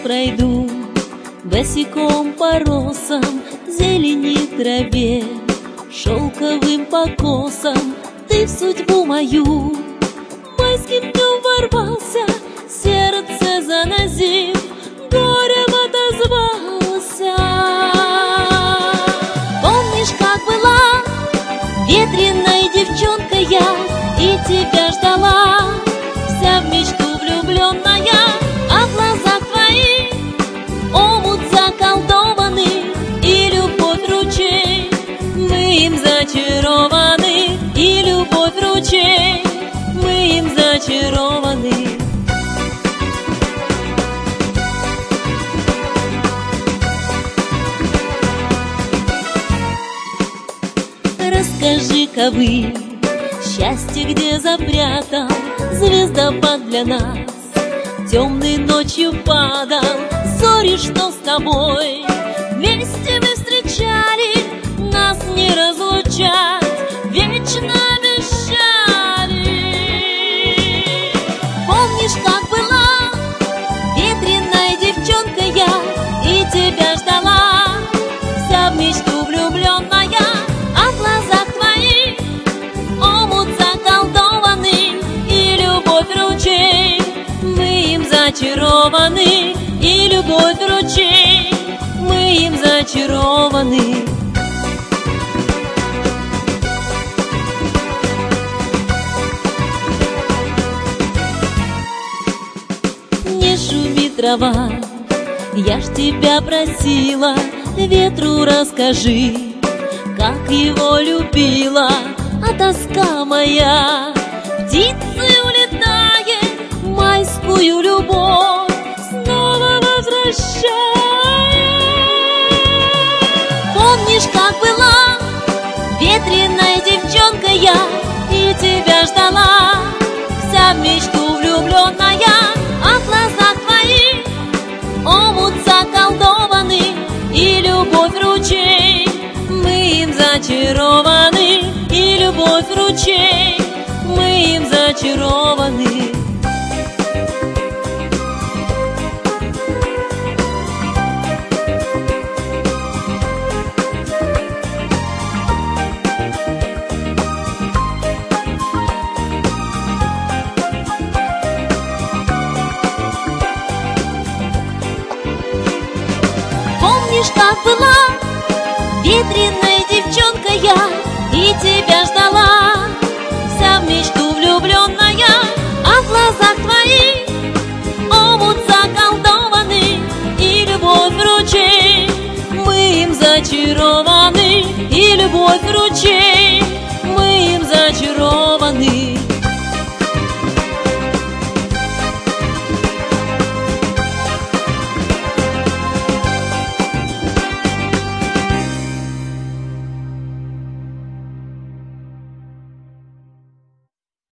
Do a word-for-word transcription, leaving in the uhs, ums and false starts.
пройду босиком по росам, зелени траве, шелковым покосам. Ты в судьбу мою майским днем ворвался, сердце занозив, горем отозвался. Помнишь, как была ветреной девчонкой я, и тебя ждала, вся в мечту влюбленная, а в глазах твоих омут заколдованный и любовь ручей. Мы им зачарованы, и любовь ручей, мы им зачарованы. Расскажи-ка вы, счастье где запрятал звездопад для нас, темной ночью падал, зори, что с тобой вместе мы встречали, нас не разлучать вечно обещали. Помнишь, как была ветреной девчонкой я, и тебя ждала, вся в мечту влюбленная, а в глазах твоих омут заколдованный и любовь ручей. Мы им зачарованы, и любовь ручей, мы им зачарованы. Не шуми, трава, я ж тебя просила, ветру расскажи, как его любила, а тоска моя птицы улетает, майскую любовь снова возвращает. Помнишь, как была ветреной девчонкой я, и тебя ждала, вся в мечту влюбленная, а в глазах твоих омут заколдованный и любовь ручей. Мы им зачарованы, и любовь ручей, мы им зачарованы. Помнишь, как была ветреной